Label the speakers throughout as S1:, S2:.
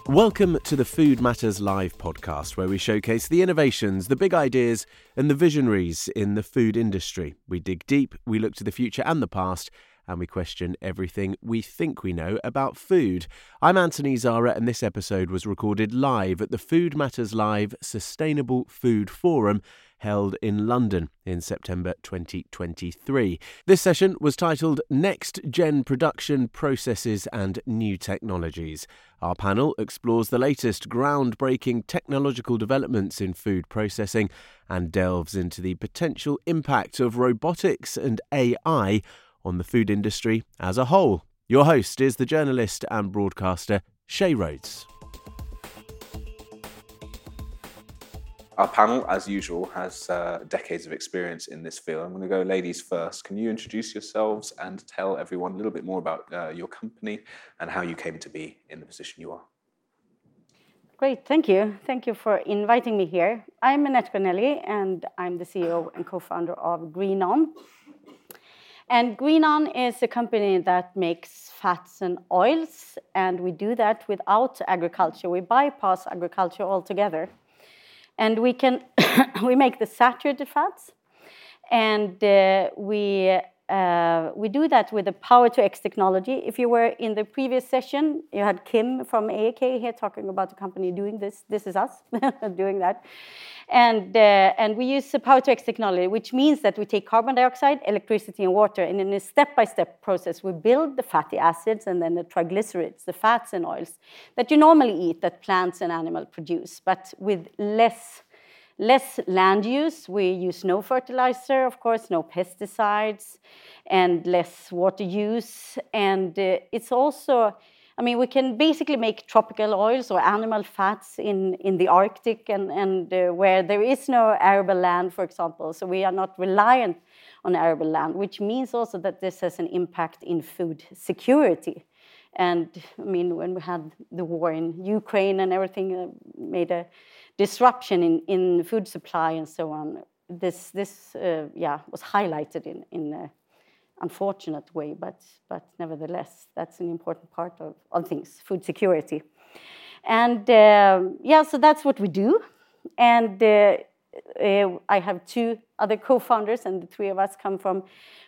S1: Welcome to the Food Matters Live podcast, where we showcase the innovations, the big ideas, and the visionaries in the food industry. We dig deep, we look to the future and the past, and we question everything we think we know about food. I'm Anthony Zara, and this episode was recorded live at the Food Matters Live Sustainable Food Forum, held in London in September 2023. This session was titled Next Gen Production Processes and New Technologies. Our panel explores the latest groundbreaking technological developments in food processing and delves into the potential impact of robotics and AI on the food industry as a whole. Your host is the journalist and broadcaster Shay Rhodes.
S2: Our panel, as usual, has decades of experience in this field. I'm going to go ladies first. Can you introduce yourselves and tell everyone a little bit more about your company and how you came to be in the position you are?
S3: Great, thank you. Thank you for inviting me here. I'm Annette Granelli, and I'm the CEO and co-founder of GreenOn. And GreenOn is a company that makes fats and oils, and we do that without agriculture. We bypass agriculture altogether. And we make the saturated fats, and we do that with the Power-to-X technology. If you were in the previous session, you had Kim from AAK here talking about the company doing this. This is us doing that. And we use the Power-to-X technology, which means that we take carbon dioxide, electricity, and water, and in a step-by-step process, we build the fatty acids and then the triglycerides, the fats and oils that you normally eat, that plants and animals produce, but with less land use. We use no fertilizer, of course, no pesticides, and less water use. And it's also, we can basically make tropical oils or animal fats in the Arctic and where there is no arable land, for example. So we are not reliant on arable land, which means also that this has an impact in food security. And when we had the war in Ukraine and everything made a disruption in food supply and so on, this was highlighted in a unfortunate way, but nevertheless, that's an important part of things, food security. And so that's what we do. And I have two other co-founders, and the three of us come from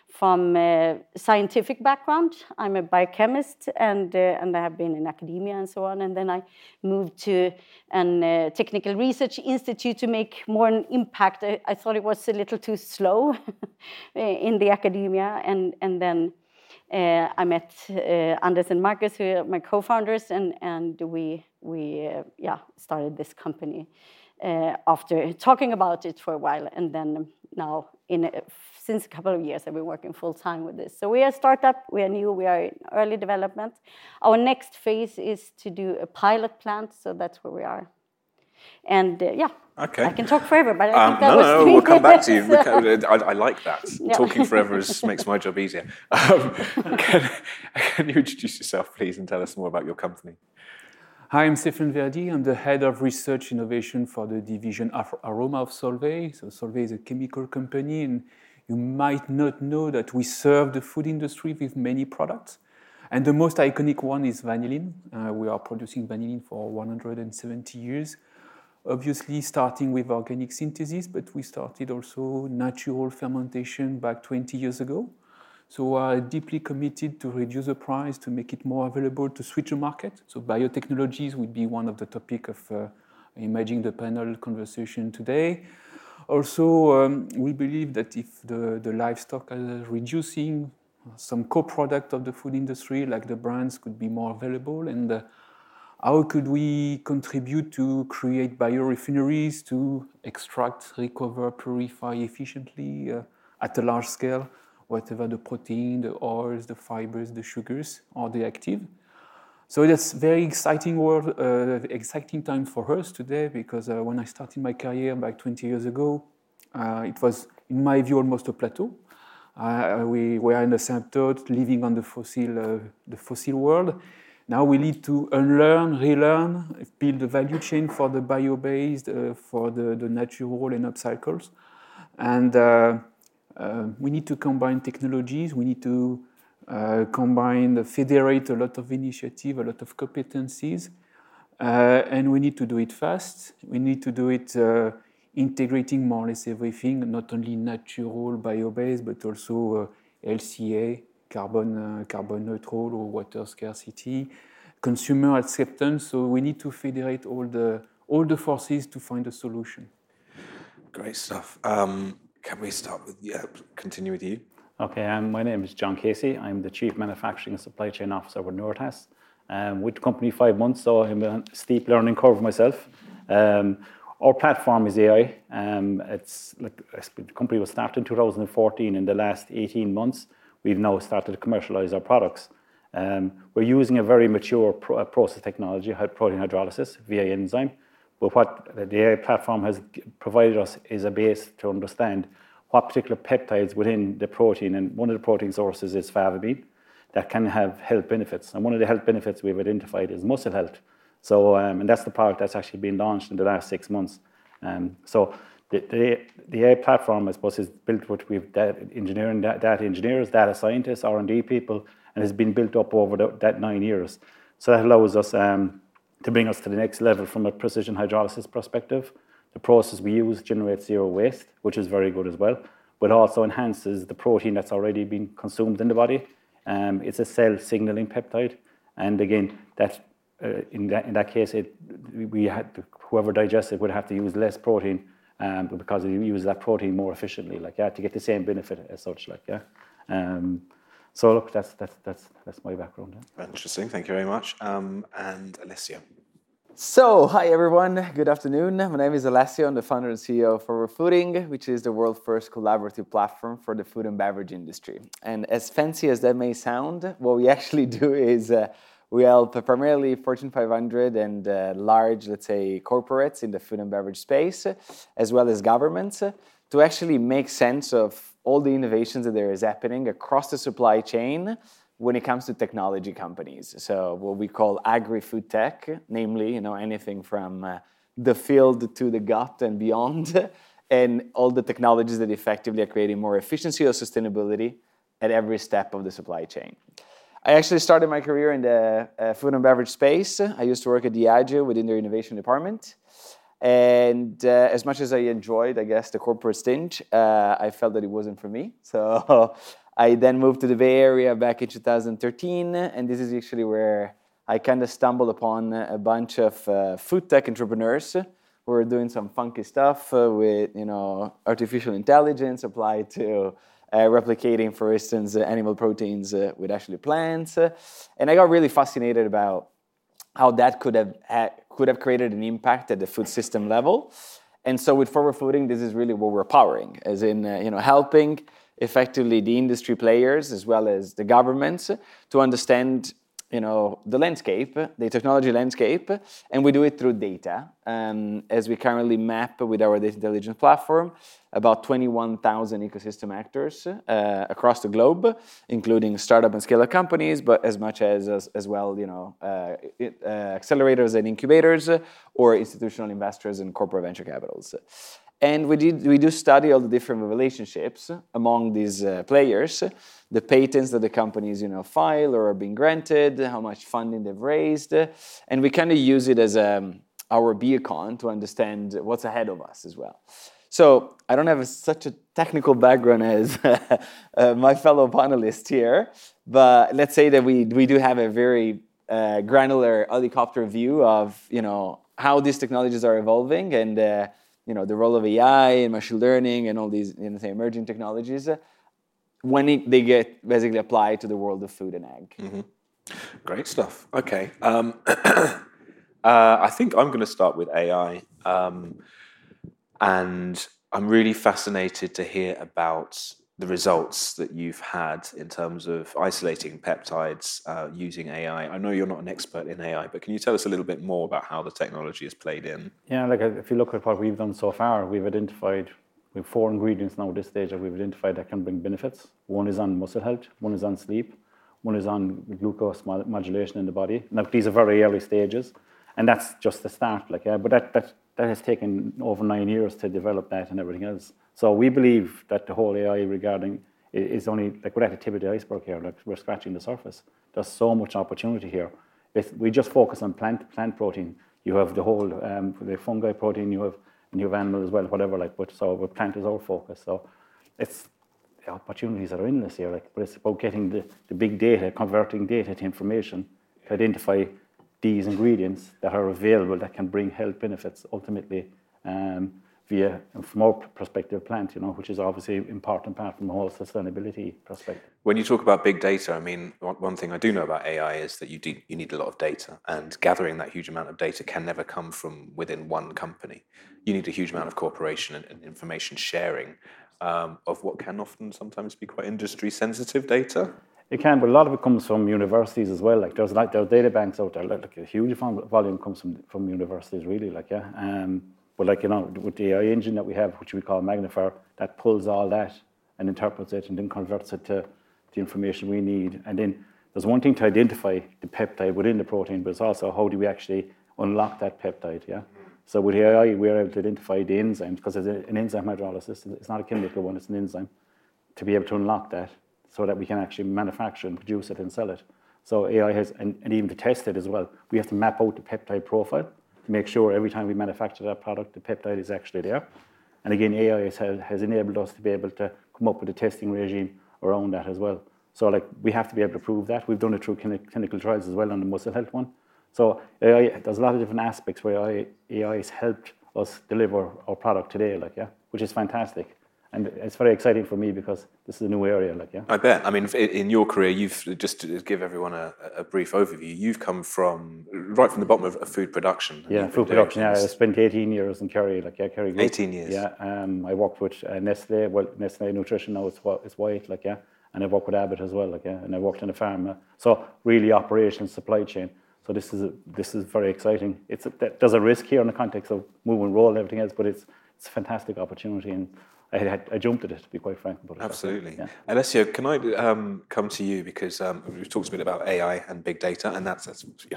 S3: scientific background. I'm a biochemist, and I have been in academia and so on. And then I moved to a technical research institute to make more an impact. I thought it was a little too slow in the academia. And then I met Anders and Marcus, who are my co-founders, and we started this company after talking about it for a while. And then now since a couple of years, I've been working full-time with this. So we are a startup, we are new, we are in early development. Our next phase is to do a pilot plant, so that's where we are. And
S2: okay.
S3: I can talk forever, but I think that
S2: No, we'll come back to you. I like that.
S3: Yeah.
S2: Talking forever makes my job easier. Can you introduce yourself, please, and tell us more about your company?
S4: Hi, I'm Stéphane Verdi. I'm the head of research innovation for the division Aroma of Solvay. So Solvay is a chemical company, and you might not know that we serve the food industry with many products. And the most iconic one is vanillin. We are producing vanillin for 170 years. Obviously, starting with organic synthesis, but we started also natural fermentation back 20 years ago. So we are deeply committed to reduce the price, to make it more available, to switch the market. So biotechnologies would be one of the topic of imaging the panel conversation today. Also, we believe that if the livestock are reducing, some co-product of the food industry, like the brands, could be more available. And how could we contribute to create biorefineries to extract, recover, purify efficiently at a large scale, whatever the protein, the oils, the fibers, the sugars, or the active. So that's very exciting exciting time for us today, because when I started my career back 20 years ago, it was, in my view, almost a plateau. We were in the asymptote, living on the fossil world. Now we need to unlearn, relearn, build a value chain for the bio-based, for the natural and upcycles. And we need to combine technologies. We need to federate a lot of initiative, a lot of competencies. And we need to do it fast. We need to do it integrating more or less everything, not only natural bio-based, but also LCA, carbon neutral or water scarcity, consumer acceptance. So we need to federate all the forces to find a solution.
S2: Great stuff. Can we start with continue with you?
S5: Okay, my name is John Casey. I'm the Chief Manufacturing and Supply Chain Officer with Nourtas. With the company 5 months, so I'm a steep learning curve myself. Our platform is AI. The company was started in 2014. In the last 18 months, we've now started to commercialize our products. We're using a very mature process technology, protein hydrolysis via enzyme. But what the AI platform has provided us is a base to understand what particular peptides within the protein, and one of the protein sources is favamine, that can have health benefits. And one of the health benefits we've identified is muscle health. So, and that's the product that's actually been launched in the last 6 months. So the AI platform, I suppose, is built with data engineers, data scientists, R&D people, and has been built up over that 9 years. So that allows us to bring us to the next level from a precision hydrolysis perspective. The process we use generates zero waste, which is very good as well, but also enhances the protein that's already been consumed in the body. It's a cell signaling peptide, and again, in that case, whoever digests it would have to use less protein, because you use that protein more efficiently, to get the same benefit as such, So look, that's my background.
S2: Interesting, thank you very much. And Alessio.
S6: So, hi everyone, good afternoon. My name is Alessio, I'm the founder and CEO of Forward Fooding, which is the world's first collaborative platform for the food and beverage industry. And as fancy as that may sound, what we actually do is we help primarily Fortune 500 and large, let's say, corporates in the food and beverage space, as well as governments, to actually make sense of all the innovations that there is happening across the supply chain when it comes to technology companies. So what we call agri-food tech, namely, anything from the field to the gut and beyond, and all the technologies that effectively are creating more efficiency or sustainability at every step of the supply chain. I actually started my career in the food and beverage space. I used to work at Diageo within their innovation department. And as much as I enjoyed, I guess, the corporate stint, I felt that it wasn't for me. So I then moved to the Bay Area back in 2013, and this is actually where I kind of stumbled upon a bunch of food tech entrepreneurs who were doing some funky stuff with, artificial intelligence applied to replicating, for instance, animal proteins with actually plants. And I got really fascinated about how that could have created an impact at the food system level. And so with Forward Fooding, this is really what we're powering, as in, helping effectively the industry players as well as the governments to understand, the landscape, the technology landscape, and we do it through data. As we currently map with our data intelligence platform, about 21,000 ecosystem actors across the globe, including startup and scale-up companies, but as much as well, accelerators and incubators, or institutional investors and corporate venture capitals. And we do study all the different relationships among these players, the patents that the companies file or are being granted, how much funding they've raised, and we kind of use it as our beacon to understand what's ahead of us as well. So I don't have such a technical background as my fellow panelists here, but let's say that we do have a very granular helicopter view of how these technologies are evolving and the role of AI and machine learning and all these emerging technologies when they get basically applied to the world of food and ag.
S2: Mm-hmm. Great stuff. Okay. I think I'm going to start with AI. And I'm really fascinated to hear about the results that you've had in terms of isolating peptides using AI. I know you're not an expert in AI, but can you tell us a little bit more about how the technology has played in?
S5: Yeah, if you look at what we've done so far, we've 4 ingredients now at this stage that we've identified that can bring benefits. One is on muscle health, one is on sleep, one is on glucose modulation in the body. Now, these are very early stages, and that's just the start. But that has taken over 9 years to develop that and everything else. So we believe that the whole AI regarding is only, we're at the tip of the iceberg here, we're scratching the surface. There's so much opportunity here. We just focus on plant protein. you have the whole the fungi protein, you have animal as well, whatever. Like, but so plant is our focus. So it's the opportunities are endless here. Like, but it's about getting the big data, converting data to information to identify these ingredients that are available that can bring health benefits ultimately via, from our perspective, plant, which is obviously an important part from the whole sustainability perspective.
S2: When you talk about big data, I mean, one thing I do know about AI is that you need a lot of data, and gathering that huge amount of data can never come from within one company. You need a huge amount of cooperation and information sharing of what can often sometimes be quite industry sensitive data.
S5: It can, but a lot of it comes from universities as well. Like, there are data banks out there. Like, a huge volume comes from universities, really. Like, yeah. But like, with the AI engine that we have, which we call Magnifier, that pulls all that and interprets it and then converts it to the information we need. And then there's one thing to identify the peptide within the protein, but it's also how do we actually unlock that peptide, yeah? So with AI, we're able to identify the enzymes, because it's an enzyme hydrolysis. It's not a chemical one, it's an enzyme, to be able to unlock that so that we can actually manufacture and produce it and sell it. So AI has, and even to test it as well, we have to map out the peptide profile to make sure every time we manufacture that product, the peptide is actually there. And again, AI has enabled us to be able to come up with a testing regime around that as well. So like, we have to be able to prove that. We've done it through clinical trials as well on the muscle health one. So AI, there's a lot of different aspects where AI has helped us deliver our product today, like, yeah, which is fantastic. And it's very exciting for me because this is a new area, like, yeah.
S2: I bet. I mean, in your career, you've, just to give everyone a brief overview, you've come right from the bottom of food production.
S5: Yeah, food production. Yeah, I spent 18 years in Kerry, like, yeah, Kerry Group.
S2: 18 years.
S5: Yeah, I worked with Nestle. Well, Nestle Nutrition now it's white, like, yeah, and I worked with Abbott as well, like, yeah, and I worked in a pharma. So really, operations, supply chain. So this is very exciting. There's a risk here in the context of moving role and everything else, but it's a fantastic opportunity, and I jumped at it, to be quite frank about it.
S2: Absolutely.
S5: Yeah.
S2: Alessio, can I come to you, because we've talked a bit about AI and big data, and that's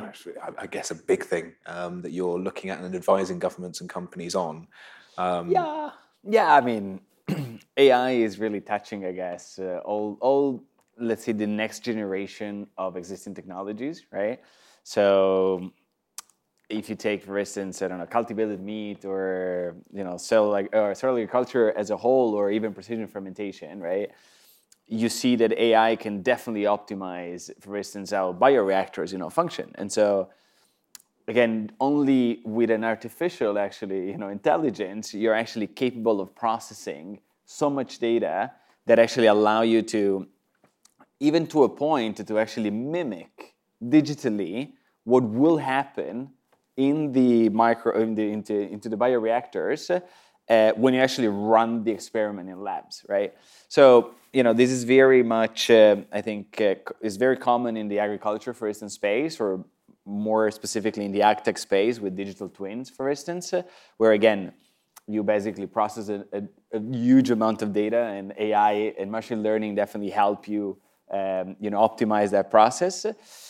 S2: I guess a big thing that you're looking at and advising governments and companies on.
S6: Yeah. I mean, AI is really touching, I guess, all let's say the next generation of existing technologies, right? So if you take, for instance, I don't know, cultivated meat, or cell agriculture as a whole, or even precision fermentation, right? You see that AI can definitely optimize, for instance, how bioreactors, function. And so, again, only with an artificial, intelligence, you're actually capable of processing so much data that actually allow you to, even to a point, to actually mimic digitally what will happen in the into the bioreactors when you actually run the experiment in labs, right? So this is very much I think is very common in the agriculture, for instance, space, or more specifically in the agtech space with digital twins, for instance, where again you basically process a huge amount of data, and AI and machine learning definitely help you optimize that process.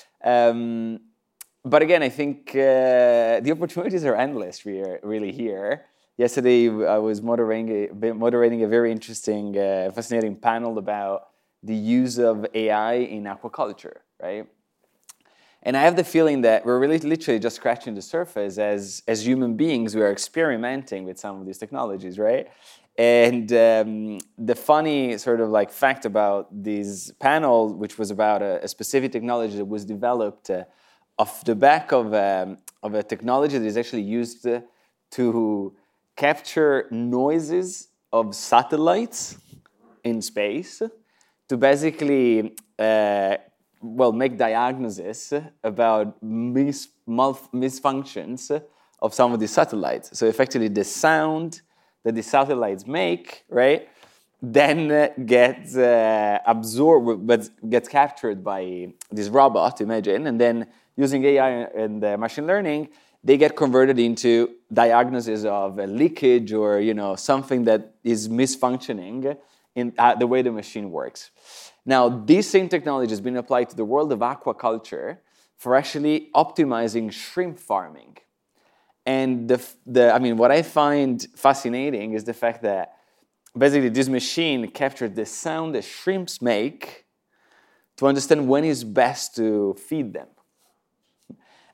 S6: But again, I think the opportunities are endless really here. Yesterday, I was moderating a very interesting, fascinating panel about the use of AI in aquaculture, right? And I have the feeling that we're really literally just scratching the surface as human beings. We are experimenting with some of these technologies, right? And the funny sort of like fact about this panel, which was about a specific technology that was developed off the back of a technology that is actually used to capture noises of satellites in space, to basically make diagnosis about misfunctions of some of these satellites. So effectively, the sound that the satellites make, right, then gets absorbed, but gets captured by this robot, imagine, and then using AI and machine learning, they get converted into diagnosis of a leakage or something that is misfunctioning in the way the machine works. Now, this same technology has been applied to the world of aquaculture for actually optimizing shrimp farming. And what I find fascinating is the fact that basically this machine captured the sound that shrimps make to understand when it's best to feed them.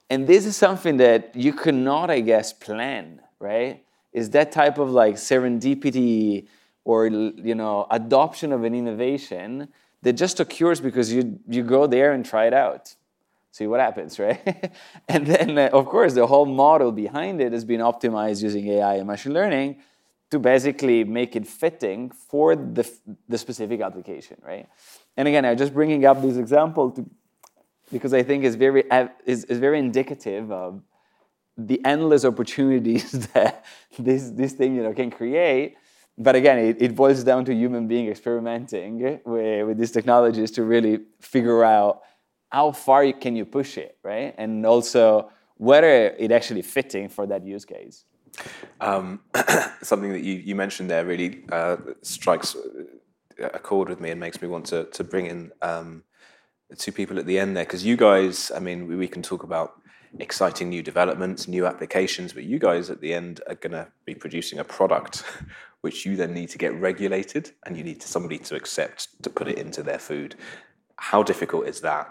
S6: And this is something that you cannot, I guess, plan, right? Is that type of like serendipity or, you know, adoption of an innovation that just occurs because you go there and try it out. See what happens, right? And then, of course, the whole model behind it has been optimized using AI and machine learning to basically make it fitting for the specific application, right? And again, I'm just bringing up this example because I think is very indicative of the endless opportunities that this thing, you know, can create. But again, it boils down to human being experimenting with these technologies to really figure out how far can you push it, right? And also whether it actually fitting for that use case.
S2: Something that you mentioned there really strikes a chord with me and makes me want to bring in two people at the end there, because you guys, I mean, we can talk about exciting new developments, new applications, but you guys at the end are going to be producing a product which you then need to get regulated and you need somebody to accept to put it into their food. How difficult is that?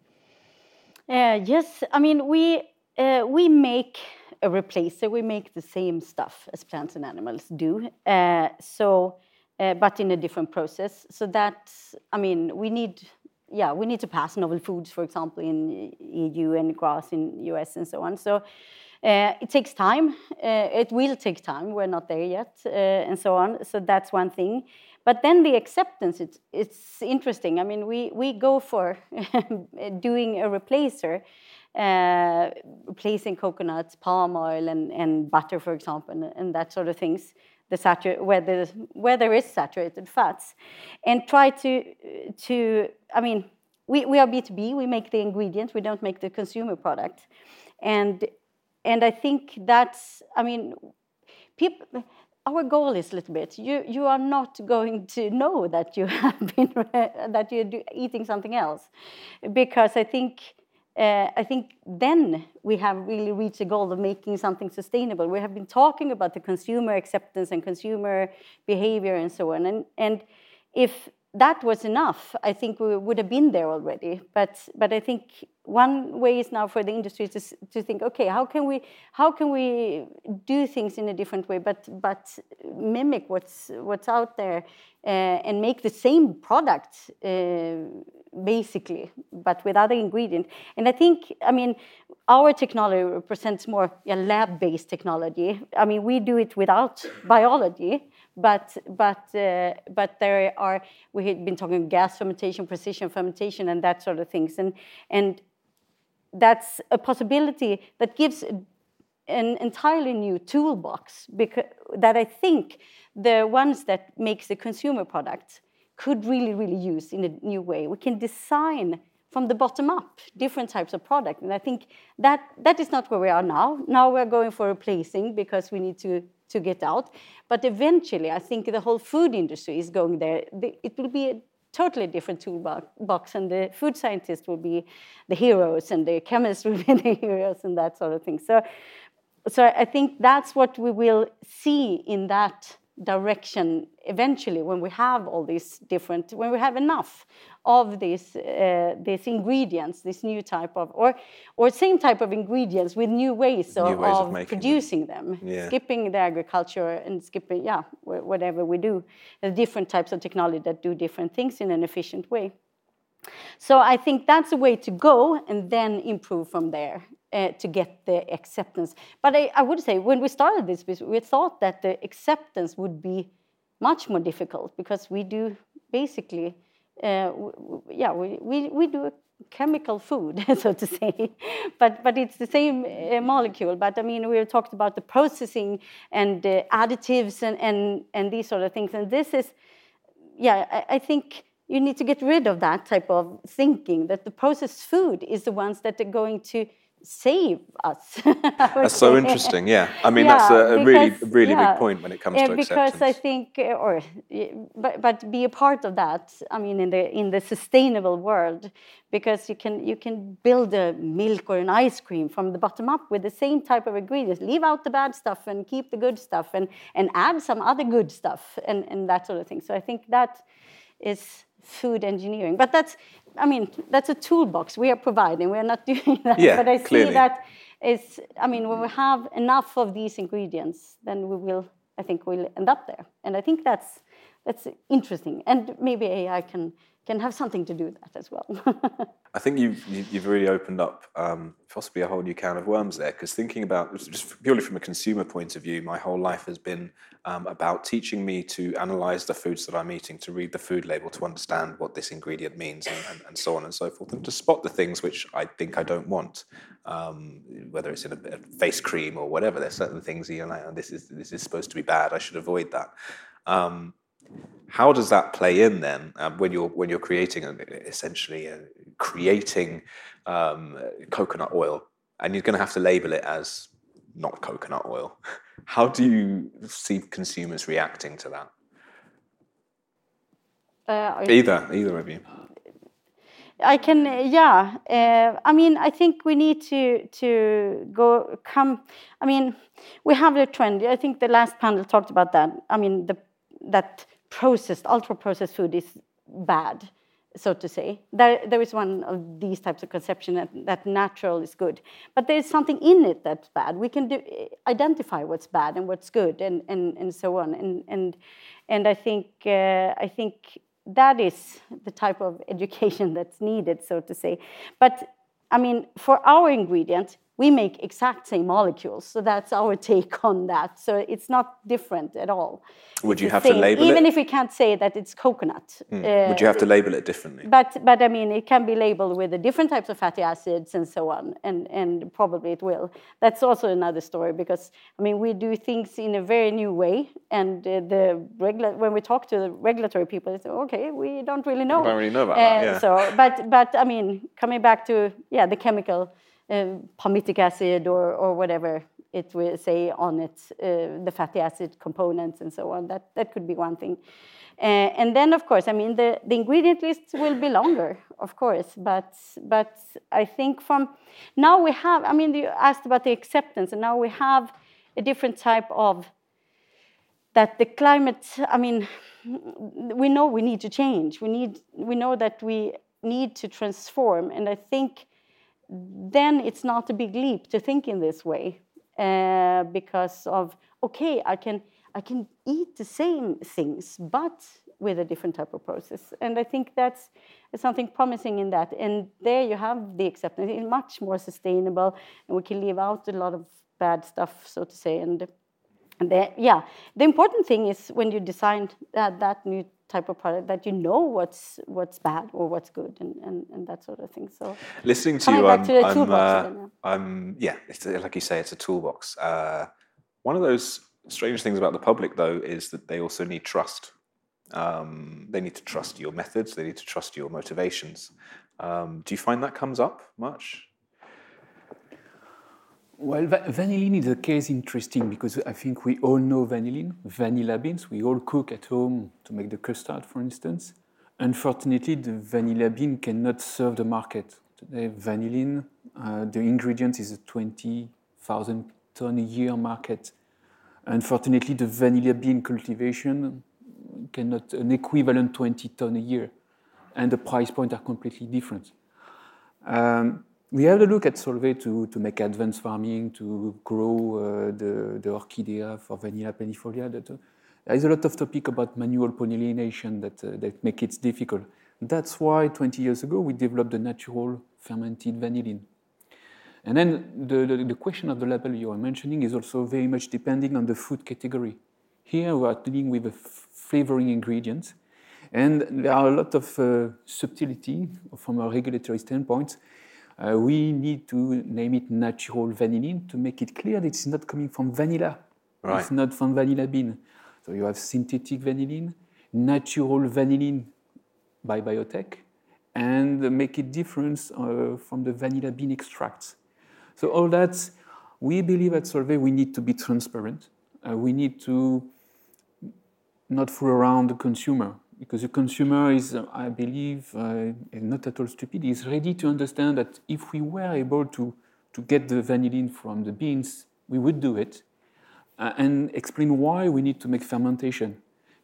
S3: Yes, I mean, we make a replacer. We make the same stuff as plants and animals do. But in a different process. So that's, I mean, we need to pass novel foods, for example, in EU and GRAS in US and so on. So it takes time. It will take time. We're not there yet, and so on. So that's one thing. But then the acceptance, it's interesting. I mean, we go for doing a replacer, replacing coconuts, palm oil, and butter, for example, and that sort of things. Where there is saturated fats, and try to I mean, we are B2B. We make the ingredients. We don't make the consumer product, and I think that's, I mean, people. Our goal is a little bit. You are not going to know that you have been that you're eating something else, because I think then we have really reached the goal of making something sustainable. We have been talking about the consumer acceptance and consumer behavior and so on. And if that was enough, I think we would have been there already. But I think one way is now for the industry to think, okay, how can we do things in a different way, but mimic what's out there and make the same product basically, but with other ingredients. And I think, I mean, our technology represents more lab-based technology. I mean, we do it without biology, but there are, we had been talking gas fermentation, precision fermentation, and that sort of things, and that's a possibility that gives an entirely new toolbox, because that I think the ones that makes the consumer product could really use in a new way. We can design from the bottom up different types of product, and I think that is not where we are now. Now we're going for replacing because we need to get out, but eventually I think the whole food industry is going there. It will be a totally different toolbox, and the food scientists will be the heroes, and the chemists will be the heroes, and that sort of thing. So I think that's what we will see in that direction eventually, when we have all these different, when we have enough of these ingredients, this new type of, or same type of ingredients with new ways of producing them. Yeah. Skipping the agriculture and skipping, whatever we do, the different types of technology that do different things in an efficient way. So I think that's a way to go, and then improve from there to get the acceptance. But I would say, when we started this business, we thought that the acceptance would be much more difficult, because we do basically, we do a chemical food, so to say, but it's the same molecule. But I mean, we talked about the processing and additives and these sort of things. And this is, I think you need to get rid of that type of thinking, that the processed food is the ones that are going to save us.
S2: That's so interesting, yeah. I mean, that's a really big point when it comes to acceptance.
S3: Because I think, but be a part of that, I mean, in the sustainable world, because you can build a milk or an ice cream from the bottom up with the same type of ingredients, leave out the bad stuff and keep the good stuff, and add some other good stuff, and that sort of thing. So I think that is food engineering. But that's a toolbox we are providing. We are not doing that.
S2: Yeah,
S3: but I
S2: clearly.
S3: see that is, when we have enough of these ingredients, then we'll end up there. And I think that's interesting. And maybe AI can have something to do with that as well.
S2: I think you've really opened up possibly a whole new can of worms there, because thinking about, just purely from a consumer point of view, my whole life has been about teaching me to analyze the foods that I'm eating, to read the food label, to understand what this ingredient means, and so on and so forth, and to spot the things which I think I don't want, whether it's in a face cream or whatever. There's certain things you're like, oh, this is supposed to be bad, I should avoid that. How does that play in then when you're creating coconut oil, and you're going to have to label it as not coconut oil? How do you see consumers reacting to that? Either of you.
S3: I can, I think we need to come. We have the trend. I think the last panel talked about that. That ultra-processed food is bad, so to say. There is one of these types of conception that natural is good, but there is something in it that's bad. We can identify what's bad and what's good, and so on. And I think that is the type of education that's needed, so to say. But for our ingredient, we make exact same molecules, so that's our take on that. So it's not different at all.
S2: Would you have to label it?
S3: Even if we can't say that it's coconut.
S2: Would you have to label it differently?
S3: But it can be labeled with the different types of fatty acids and so on, and probably it will. That's also another story, because we do things in a very new way, and when we talk to the regulatory people, they say, okay, we don't really know.
S2: We don't really know about that. Yeah.
S3: So, but coming back to the chemical. Palmitic acid or whatever it will say on it, the fatty acid components and so on. That could be one thing. And then, of course, the ingredient list will be longer, of course. But I think from now we have, you asked about the acceptance, and now we have a different type of that the climate, we know we need to change. We know that we need to transform, and I think then it's not a big leap to think in this way, because of, okay, I can eat the same things, but with a different type of process. And I think that's something promising in that. And there you have the acceptance. It's much more sustainable, and we can leave out a lot of bad stuff, so to say. And the important thing is when you design that new type of product, that you know what's bad or what's good, and that sort of thing. So
S2: listening to you, it's like you say, it's a toolbox. One of those strange things about the public, though, is that they also need trust. They need to trust your methods. They need to trust your motivations. Do you find that comes up much?
S4: Well, vanillin is a case interesting, because I think we all know vanillin, vanilla beans. We all cook at home to make the custard, for instance. Unfortunately, the vanilla bean cannot serve the market. Today, vanillin, the ingredient is a 20,000 ton a year market. Unfortunately, the vanilla bean cultivation cannot an equivalent 20 ton a year, and the price points are completely different. We have to look at Solvay to make advanced farming, to grow the orchidea for Vanilla planifolia. There is a lot of topic about manual pollination that make it difficult. That's why 20 years ago we developed the natural fermented vanillin. And then the question of the label you are mentioning is also very much depending on the food category. Here we are dealing with a flavoring ingredient, and there are a lot of subtlety from a regulatory standpoint. We need to name it natural vanillin to make it clear that it's not coming from vanilla. Right. It's not from vanilla bean. So you have synthetic vanillin, natural vanillin by biotech, and make it different from the vanilla bean extracts. So all that, we believe at Solvay we need to be transparent. We need to not fool around the consumer, because the consumer is, I believe, not at all stupid. He's ready to understand that if we were able to get the vanillin from the beans, we would do it, and explain why we need to make fermentation.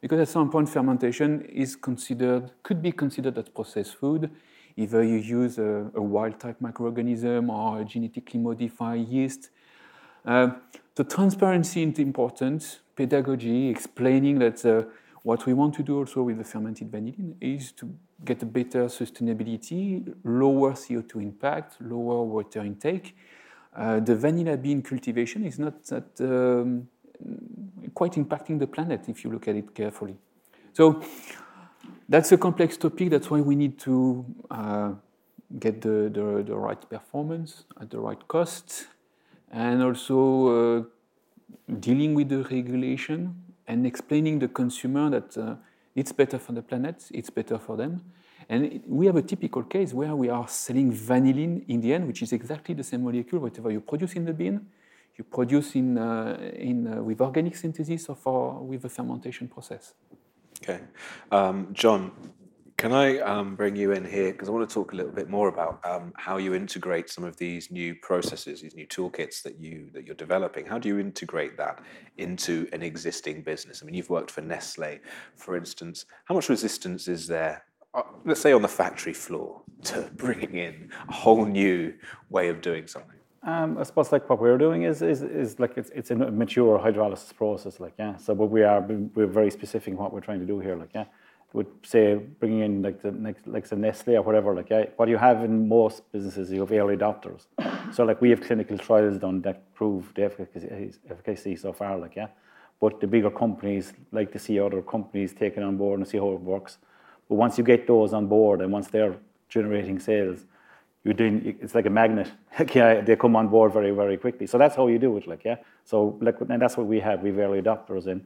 S4: Because at some point, fermentation could be considered as processed food. Either you use a wild-type microorganism or a genetically modified yeast. So transparency is important, pedagogy, explaining that what we want to do also with the fermented vanillin is to get a better sustainability, lower CO2 impact, lower water intake. The vanilla bean cultivation is not that quite impacting the planet if you look at it carefully. So that's a complex topic. That's why we need to get the right performance at the right cost, and also dealing with the regulation and explaining the consumer that it's better for the planet, it's better for them. And we have a typical case where we are selling vanillin in the end, which is exactly the same molecule, whatever you produce in the bean, you produce with organic synthesis or with a fermentation process.
S2: Okay. John, can I bring you in here? Because I want to talk a little bit more about how you integrate some of these new processes, these new toolkits that you're developing. How do you integrate that into an existing business? I mean, you've worked for Nestlé, for instance. How much resistance is there, let's say on the factory floor, to bringing in a whole new way of doing something?
S5: I suppose like what we're doing is like it's a mature hydrolysis process, like, yeah. So, but we're very specific in what we're trying to do here, like, yeah. Would say bringing in like the Nestle or whatever, like, yeah. What you have in most businesses, you have early adopters. So like we have clinical trials done that prove the efficacy so far, like, yeah. But the bigger companies like to see other companies taken on board and see how it works. But once you get those on board and once they're generating sales, it's like a magnet. Yeah, they come on board very, very quickly. So that's how you do it, like, yeah. So like, and that's what we have. We've early adopters, and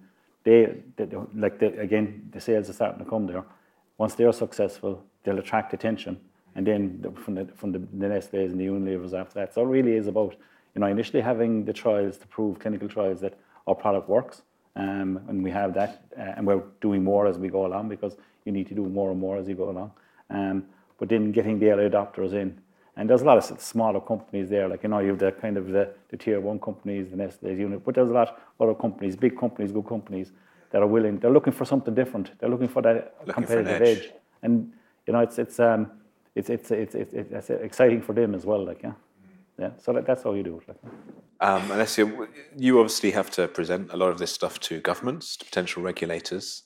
S5: again, the sales are starting to come there. Once they're successful, they'll attract attention, and then from the Nestlés and the Unilevers after that. So it really is about, initially having the trials to prove, clinical trials, that our product works, and we have that, and we're doing more as we go along, because you need to do more and more as you go along. But then getting the early adopters in. And there's a lot of smaller companies there, like, you have the kind of the tier one companies, the Nestlé's unit, but there's a lot of other companies, big companies, good companies, that are willing, they're looking for something different. They're looking for that competitive edge. And, it's exciting for them as well, like, yeah. Yeah, so that's how you do it. Like.
S2: Alessio, you obviously have to present a lot of this stuff to governments, to potential regulators.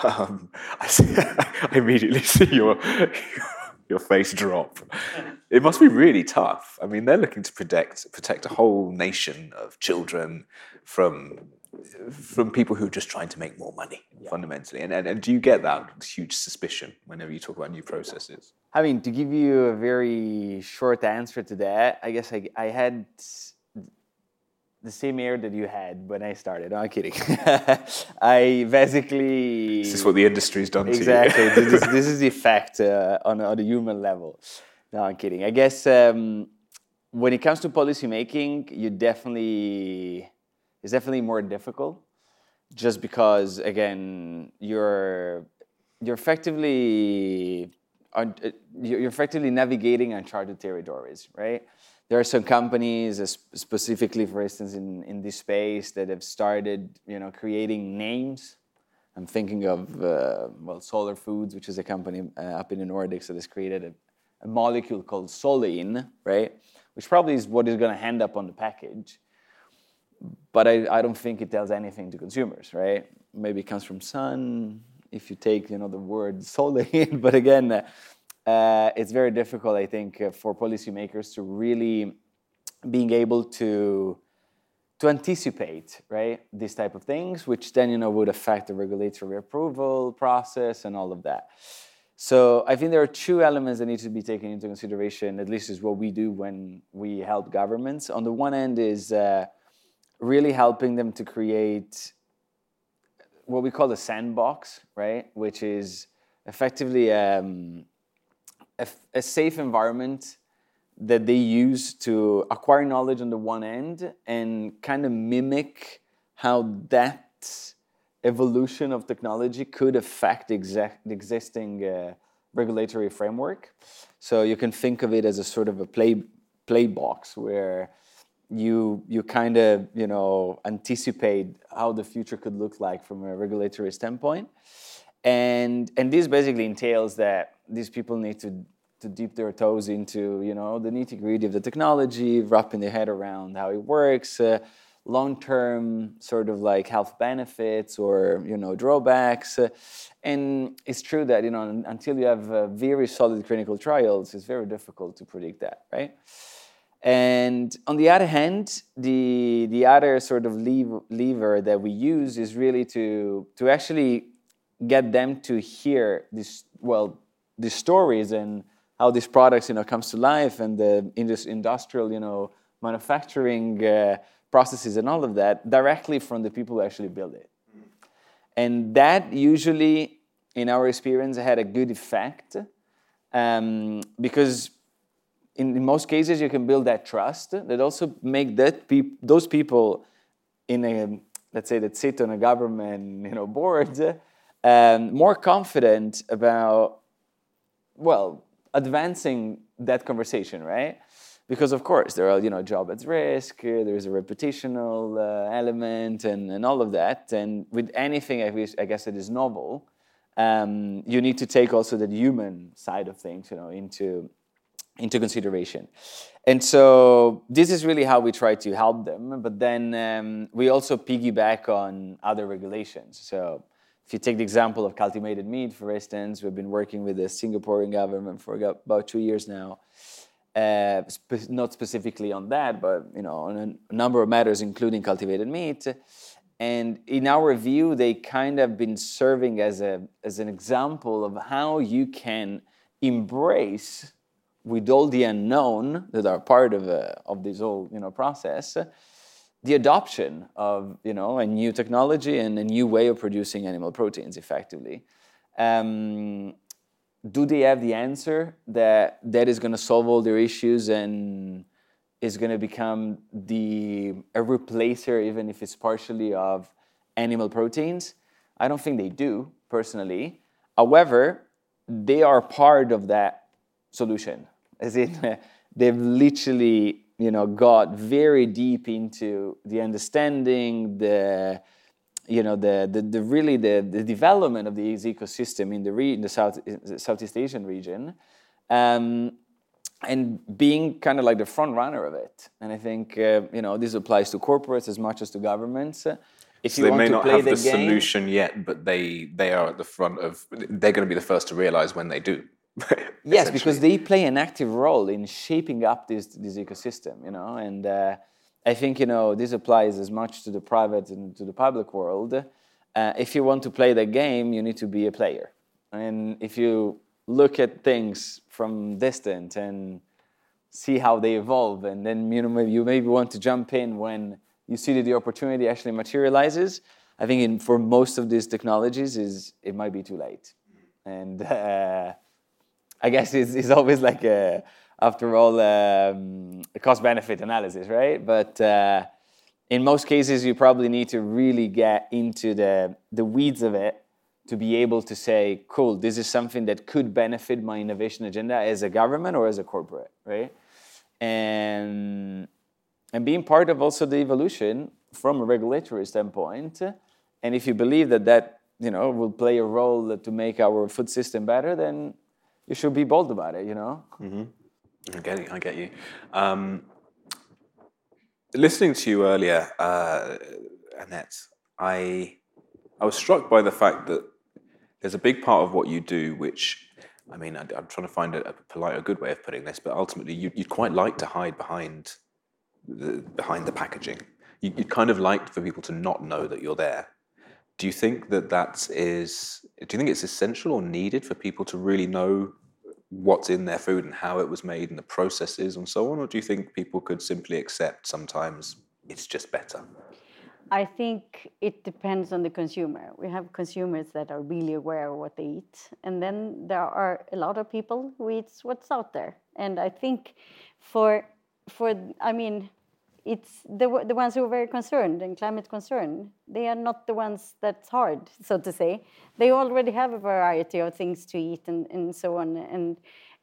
S2: I immediately see your face drop. It must be really tough. I mean, they're looking to protect a whole nation of children from people who are just trying to make more money, fundamentally. And do you get that huge suspicion whenever you talk about new processes?
S6: I mean, to give you a very short answer to that, I guess I had the same air that you had when I started. No, I'm kidding. I basically...
S2: This is what the industry's done
S6: exactly.
S2: to you.
S6: This is the effect on a human level. No, I'm kidding. I guess when it comes to policy making, it's definitely more difficult, just because, again, you're effectively navigating uncharted territories, right? There are some companies, specifically, for instance, in this space, that have started, creating names. I'm thinking of Solar Foods, which is a company up in the Nordics that has created a molecule called Solein, right? Which probably is what is going to end up on the package. But I don't think it tells anything to consumers, right? Maybe it comes from sun, if you take, the word Solein. But again, it's very difficult, I think, for policymakers to really being able to anticipate, right, these type of things, which then, would affect the regulatory approval process and all of that. So I think there are two elements that need to be taken into consideration, at least is what we do when we help governments. On the one end is really helping them to create what we call a sandbox, right, which is effectively a safe environment that they use to acquire knowledge on the one end and kind of mimic how that evolution of technology could affect the existing regulatory framework. So you can think of it as a sort of a play box where you kind of anticipate how the future could look like from a regulatory standpoint, and this basically entails that these people need to dip their toes into the nitty-gritty of the technology, wrapping their head around how it works, long-term sort of like health benefits or drawbacks, and it's true that until you have very solid clinical trials, it's very difficult to predict that, right? And on the other hand, the other sort of lever that we use is really to actually get them to hear these stories and how these products comes to life, and the industrial manufacturing processes and all of that directly from the people who actually build it. And that usually, in our experience, had a good effect, because in most cases you can build that trust that also make those people let's say that sit on a government board more confident about advancing that conversation, right? Because of course there are job at risk, there's a reputational element and all of that, and with anything I guess that is novel, you need to take also the human side of things into consideration. And so this is really how we try to help them, but then we also piggyback on other regulations. So if you take the example of cultivated meat, for instance, we've been working with the Singaporean government for about 2 years now, not specifically on that, but on a number of matters, including cultivated meat. And in our view, they kind of been serving as an example of how you can embrace, with all the unknown that are part of this whole process, the adoption of a new technology and a new way of producing animal proteins effectively. Do they have the answer that is going to solve all their issues and is going to become a replacer, even if it's partially, of animal proteins? I don't think they do, personally. However, they are part of that solution. As in, they've literally, got very deep into the understanding, the development of the ecosystem in the Southeast Asian region, and being kind of like the front runner of it. And I think this applies to corporates as much as to governments. If
S2: so
S6: you
S2: they
S6: want
S2: may
S6: to
S2: not
S6: play
S2: have
S6: the
S2: the
S6: game,
S2: solution yet, but they are at the front of. They're going to be the first to realize when they do.
S6: Yes, because they play an active role in shaping up this ecosystem, and I think this applies as much to the private and to the public world. If you want to play the game, you need to be a player, and if you look at things from distance and see how they evolve, and then you maybe want to jump in when you see that the opportunity actually materializes. I think for most of these technologies, it might be too late, and I guess it's always like after all a cost-benefit analysis, right? But in most cases, you probably need to really get into the weeds of it to be able to say, cool, this is something that could benefit my innovation agenda as a government or as a corporate, right? And being part of also the evolution from a regulatory standpoint. And if you believe that will play a role to make our food system better, then you should be bold about it,
S2: Mm-hmm. I get you. Listening to you earlier, Annette, I was struck by the fact that there's a big part of what you do, which, I'm trying to find a good way of putting this, but ultimately you'd quite like to hide behind the packaging. You'd kind of like for people to not know that you're there. Do you think do you think it's essential or needed for people to really know what's in their food and how it was made and the processes and so on? Or do you think people could simply accept sometimes it's just better?
S3: I think it depends on the consumer. We have consumers that are really aware of what they eat. And then there are a lot of people who eat what's out there. And I think it's the ones who are very concerned and climate concerned. They are not the ones that's hard, so to say. They already have a variety of things to eat and so on.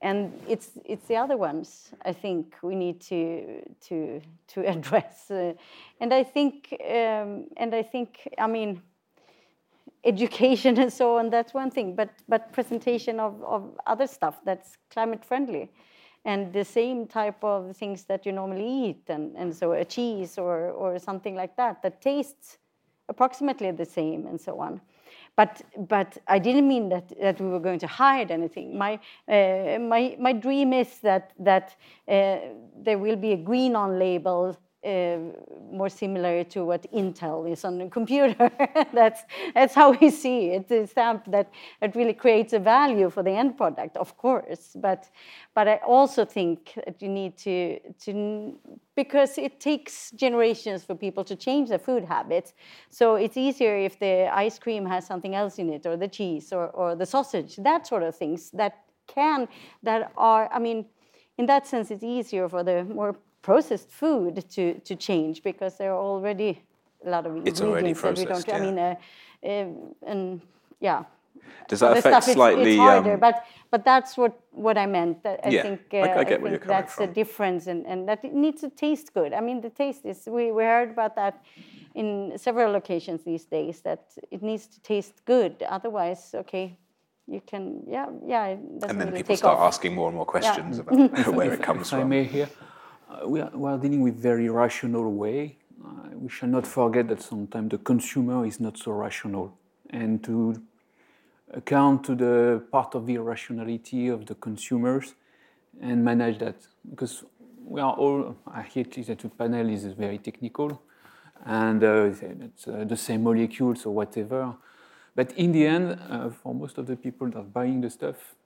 S3: and it's the other ones I think we need to address, and I think I mean, education and so on, that's one thing, but presentation of other stuff that's climate friendly, and the same type of things that you normally eat, and so a cheese or something like that tastes approximately the same and so on. But I didn't mean that we were going to hide anything. My dream is that there will be a green on label, more similar to what Intel is on the computer. That's how we see it. It's a stamp that really creates a value for the end product, of course. But I also think that you need to because it takes generations for people to change their food habits. So it's easier if the ice cream has something else in it, or the cheese, or the sausage, that sort of things that are. I mean, in that sense, it's easier for the more processed food to change, because there are already a lot of
S2: it's already processed,
S3: I mean, and yeah.
S2: Does that affect slightly?
S3: It's harder, but that's what I meant. I think
S2: I get where you're coming
S3: that's
S2: from.
S3: the difference, and that it needs to taste good. I mean, the taste is. We heard about that in several occasions these days, that it needs to taste good. Otherwise, okay, you can it doesn't
S2: And then
S3: really
S2: people
S3: take
S2: start
S3: off.
S2: asking more and more questions about where it comes
S4: If I
S2: from.
S4: may here, we are dealing with very rational way. We shall not forget that sometimes the consumer is not so rational, and to account to the part of the irrationality of the consumers and manage that, because we are all, I hate that the panel is very technical, and it's the same molecules or whatever, but in the end, for most of the people that are buying the stuff,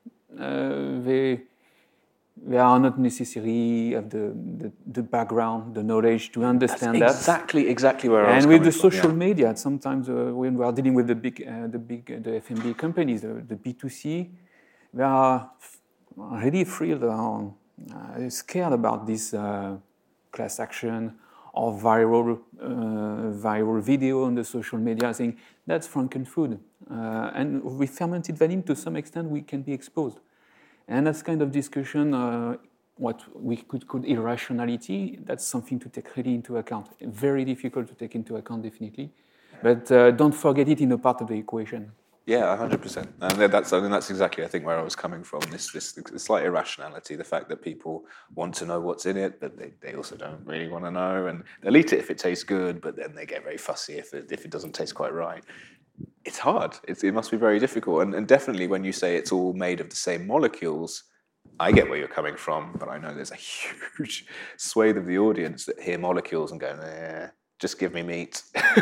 S4: they are not necessarily have the background, the knowledge to understand
S2: That's exactly where I was
S4: and with
S2: coming
S4: the
S2: from,
S4: social media, sometimes when we are dealing with the F&B companies, the B2C, they are really thrilled or scared about this class action or viral video on the social media, saying that's Frankenfood. And with fermented vanilla, to some extent, we can be exposed. And that's kind of discussion, what we could call irrationality, that's something to take really into account. Very difficult to take into account, definitely. But don't forget it in a part of the equation.
S2: Yeah, 100%. And that's exactly, I think, where I was coming from. This slight irrationality, the fact that people want to know what's in it, but they also don't really want to know. And they'll eat it if it tastes good, but then they get very fussy if it doesn't taste quite right. It's hard. It must be very difficult. And definitely when you say it's all made of the same molecules, I get where you're coming from, but I know there's a huge swathe of the audience that hear molecules and go, just give me meat.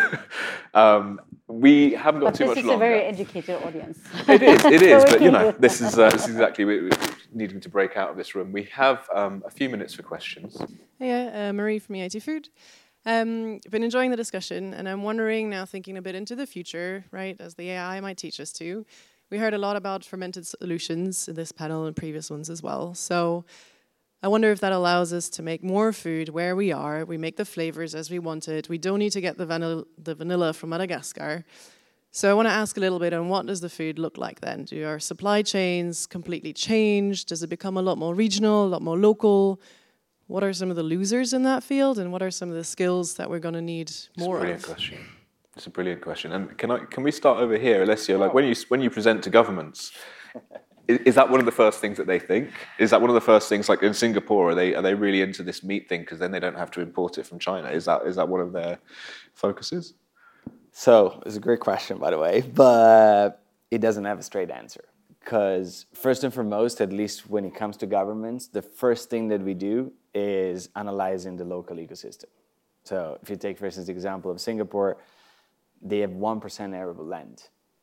S2: We haven't got too much longer.
S3: This is a very educated audience.
S2: It is, but this is exactly we're needing to break out of this room. We have a few minutes for questions.
S7: Yeah, Marie from EIT Food. I've been enjoying the discussion, and I'm wondering now, thinking a bit into the future, right, as the AI might teach us to. We heard a lot about fermented solutions in this panel and previous ones as well. So I wonder if that allows us to make more food where we are. We make the flavors as we want it. We don't need to get the vanilla from Madagascar. So I want to ask a little bit on what does the food look like then? Do our supply chains completely change? Does it become a lot more regional, a lot more local? What are some of the losers in that field, and what are some of the skills that we're going to need more of?
S2: It's a brilliant question. And can we start over here, Alessio? Like when you present to governments, is that one of the first things that they think? Is that one of the first things, like in Singapore, are they really into this meat thing because then they don't have to import it from China? Is that one of their focuses?
S6: So it's a great question, by the way, but it doesn't have a straight answer. Because first and foremost, at least when it comes to governments, the first thing that we do is analyzing the local ecosystem. So if you take, for instance, the example of Singapore, they have 1% arable land.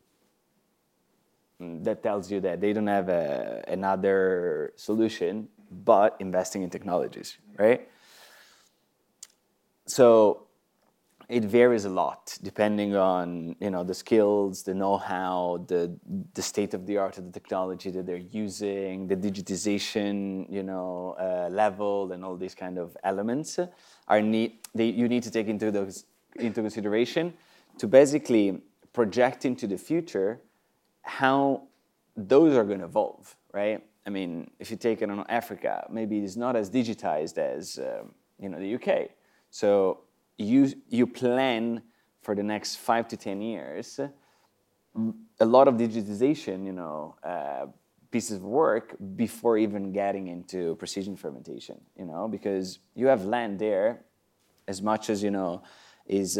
S6: That tells you that they don't have another solution but investing in technologies, right? So it varies a lot depending on the skills, the know-how, the state of the art of the technology that they're using, the digitization level, and all these kind of elements you need to take into consideration to basically project into the future how those are going to evolve, right? I mean, if you take it on Africa, maybe it's not as digitized as the UK. So you plan for the next 5 to 10 years a lot of digitization, pieces of work before even getting into precision fermentation, because you have land there as much as, is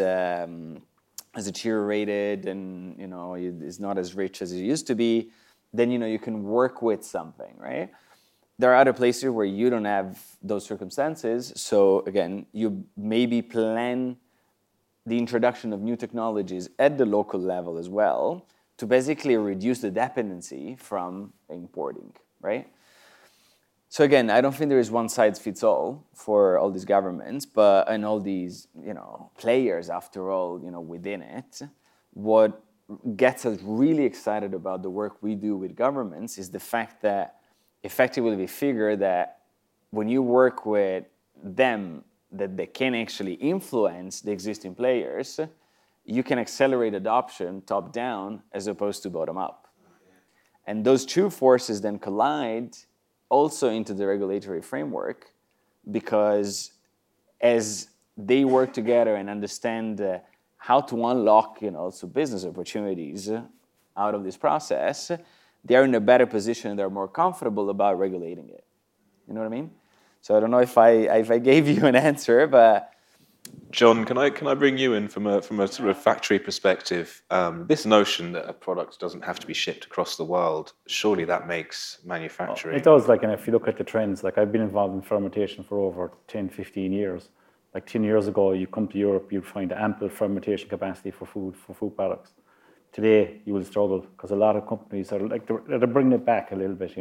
S6: deteriorated and, is not as rich as it used to be, then, you can work with something, right? There are other places where you don't have those circumstances. So again, you maybe plan the introduction of new technologies at the local level as well to basically reduce the dependency from importing, right? So again, I don't think there is one size fits all for all these governments, and all these, players after all, within it. What gets us really excited about the work we do with governments is the fact that effectively we figure that when you work with them, that they can actually influence the existing players, you can accelerate adoption top down as opposed to bottom up. And those two forces then collide also into the regulatory framework, because as they work together and understand how to unlock, also business opportunities out of this process, they're in a better position. They're more comfortable about regulating it. You know what I mean? So I don't know if I gave you an answer, but
S2: John, can I bring you in from a sort of factory perspective? This notion that a product doesn't have to be shipped across the world, surely that makes manufacturing.
S5: It does. And if you look at the trends, I've been involved in fermentation for over 10, 15 years. 10 years ago, you come to Europe, you'd find ample fermentation capacity for food products. Today, you will struggle because a lot of companies are they're bringing it back a little bit,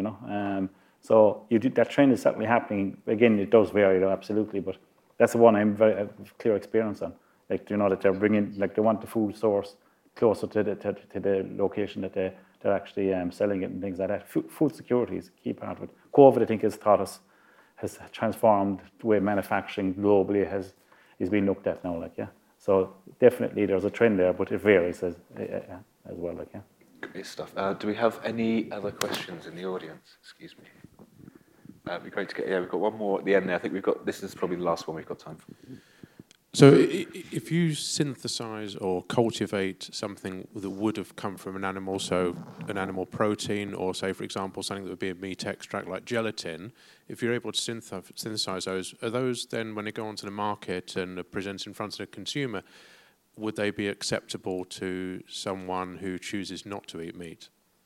S5: So that trend is certainly happening. Again, it does vary, absolutely, but that's the one I'm very clear experience on. That they're bringing, they want the food source closer to the location that they're actually selling it and things like that. Food security is a key part of it. COVID, I think, has transformed the way manufacturing globally is being looked at now, So definitely there's a trend there, but it varies as well,
S2: Great stuff. Do we have any other questions in the audience? Excuse me. It'd be great to get. Yeah, we've got one more at the end there. I think this is probably the last one we've got time for.
S8: So if you synthesize or cultivate something that would have come from an animal, so an animal protein, or say, for example, something that would be a meat extract like gelatin, if you're able to synthesize those, are those then, when they go onto the market and are presented in front of the consumer, would they be acceptable to someone who chooses not to eat meat?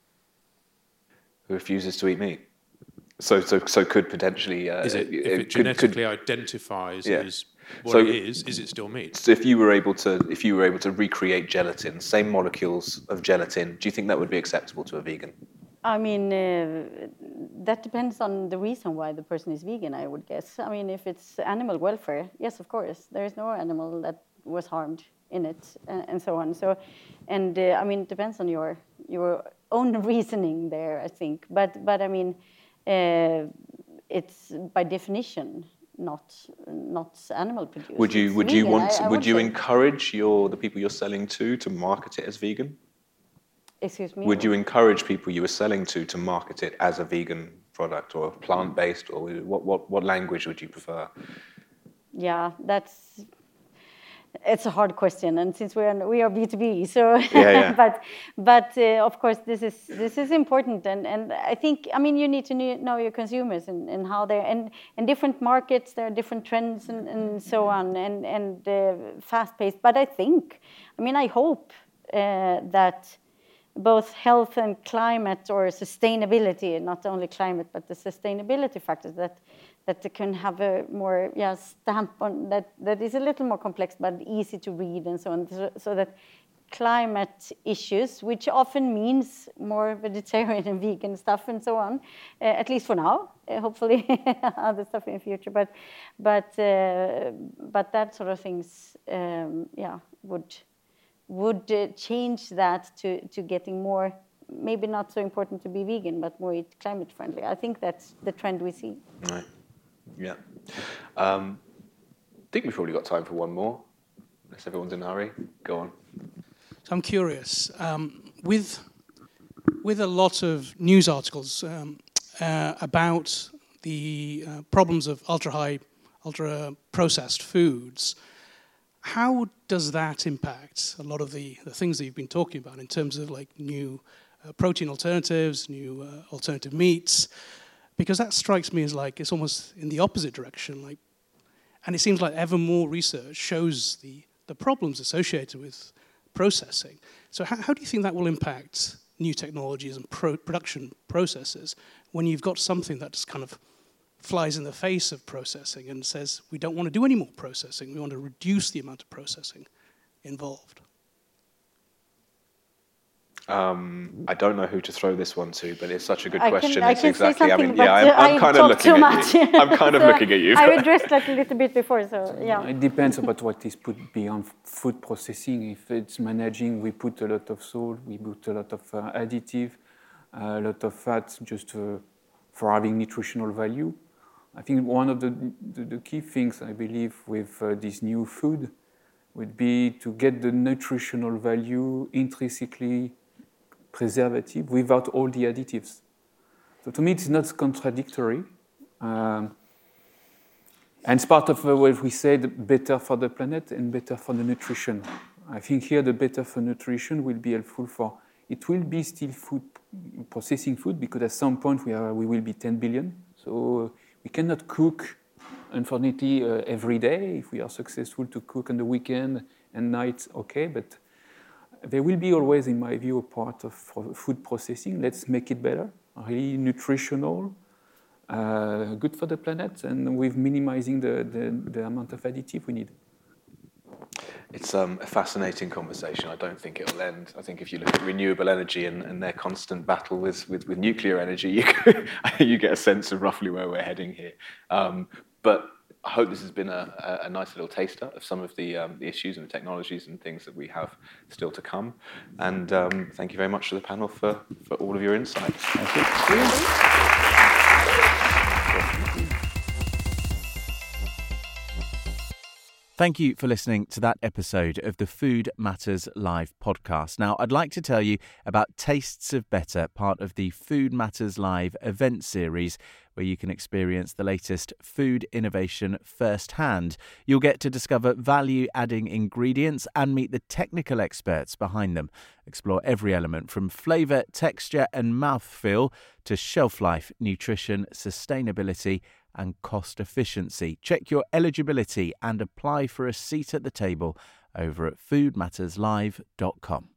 S2: Who refuses to eat meat? So could potentially...
S8: if it genetically identifies as what it is it still meat?
S2: So if you were able to recreate gelatin, same molecules of gelatin, do you think that would be acceptable to a vegan?
S3: I mean, that depends on the reason why the person is vegan, I would guess. I mean, if it's animal welfare, yes, of course. There is no animal that was harmed in it, and so on. So, and I mean, it depends on your own reasoning there, I think. But I mean, it's by definition not animal produced.
S2: Would you encourage the people you're selling to market it as vegan?
S3: Excuse me?
S2: Would you encourage people you were selling to market it as a vegan product or plant-based, or what language would you prefer?
S3: Yeah, it's a hard question, and since we are B2B, so
S2: yeah.
S3: but of course this is important, and I think, I mean, you need to know your consumers and how they're, and in different markets there are different trends and so on, and fast-paced. But I hope that both health and climate, or sustainability, not only climate but the sustainability factors, that they can have a more stamp on that is a little more complex but easy to read and so on, so that climate issues, which often means more vegetarian and vegan stuff and so on, at least for now, hopefully other stuff in the future, but that sort of things would change that to getting more, maybe not so important to be vegan, but more climate friendly. I think that's the trend we see.
S2: Right. Yeah. I think we've probably got time for one more, unless everyone's in a hurry. Go on.
S9: So I'm curious, with a lot of news articles about the problems of ultra-processed foods. How does that impact a lot of the things that you've been talking about in terms of like new protein alternatives, new alternative meats? Because that strikes me as like it's almost in the opposite direction. Like, and it seems like ever more research shows the problems associated with processing. So how do you think that will impact new technologies and production processes when you've got something that just kind of flies in the face of processing and says, we don't want to do any more processing, we want to reduce the amount of processing involved?
S2: I don't know who to throw this one to, but it's such a good
S3: I
S2: question.
S3: Can
S2: it's
S3: say
S2: exactly. I mean,
S3: something,
S2: I'm kind of looking at you. I'm kind of looking at you.
S3: I addressed that a little bit before, so yeah.
S4: It depends about what is put beyond food processing. If it's managing, we put a lot of salt, we put a lot of additive, a lot of fat, just for having nutritional value. I think one of the key things I believe with this new food would be to get the nutritional value intrinsically preservative without all the additives. So to me, it's not contradictory. And it's part of what we said, better for the planet and better for the nutrition. I think here the better for nutrition will be helpful for, it will be still food, processing food, because at some point we will be 10 billion. So we cannot cook, unfortunately, every day. If we are successful to cook on the weekend and nights, okay, but there will be always, in my view, a part of food processing. Let's make it better, really nutritional, good for the planet, and with minimizing the amount of additive we need.
S2: It's a fascinating conversation. I don't think it'll end. I think if you look at renewable energy and their constant battle with nuclear energy, you get a sense of roughly where we're heading here. But I hope this has been a nice little taster of some of the issues and the technologies and things that we have still to come. And thank you very much to the panel for all of your insights. Thank you.
S1: Thank you for listening to that episode of the Food Matters Live podcast. Now, I'd like to tell you about Tastes of Better, part of the Food Matters Live event series, where you can experience the latest food innovation firsthand. You'll get to discover value-adding ingredients and meet the technical experts behind them. Explore every element from flavour, texture and mouthfeel to shelf life, nutrition, sustainability and cost efficiency. Check your eligibility and apply for a seat at the table over at foodmatterslive.com.